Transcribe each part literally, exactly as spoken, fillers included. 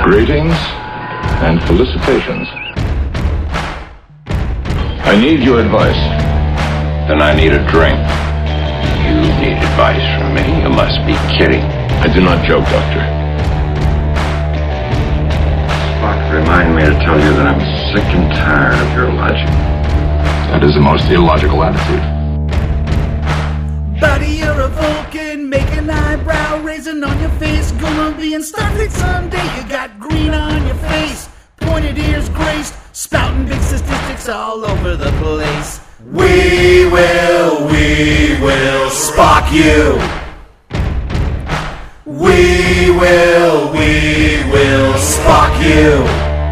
Greetings and felicitations. I need your advice. Then I need a drink. You need advice from me? You must be kidding. I do not joke, Doctor. Spock, remind me to tell you that I'm sick and tired of your logic. That is the most illogical attitude. Buddy, you're a Vulcan, make an eyebrow raising on your face. Gonna be in Starfleet someday. You got green on your face, pointed ears graced, spouting big statistics all over the place. We will, we will Spock you. We will, we will Spock you.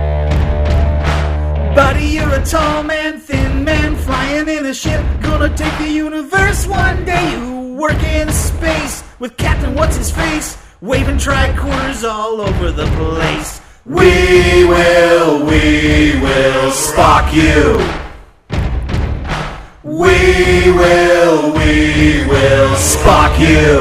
Buddy, you're a tall man, thin man, flying in a ship, gonna take the universe one day. You work in space with Captain What's-His-Face, waving tricorders all over the place. We will, we will Spock you. We will, we will Spock you.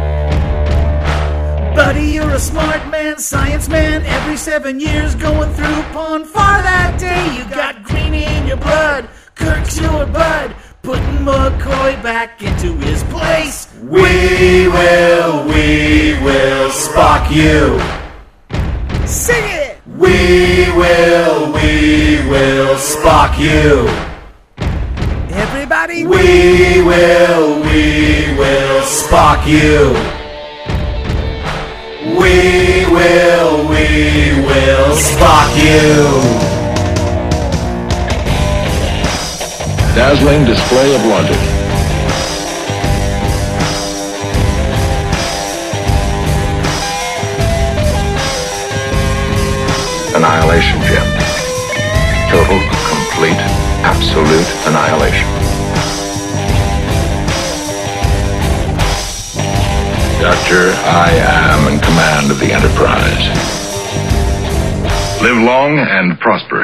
Buddy, you're a smart man, science man, every seven years going through Pon farr that day. You got green in your blood, Kirk's your bud, putting McCoy back into his place. We will, we will Spock you. Sing it! We will, we will Spock you. Everybody, we will, we will Spock you. We will, we will Spock you. Dazzling display of logic. Annihilation gem. Total, complete, absolute annihilation. Doctor, I am in command of the Enterprise. Live long and prosper.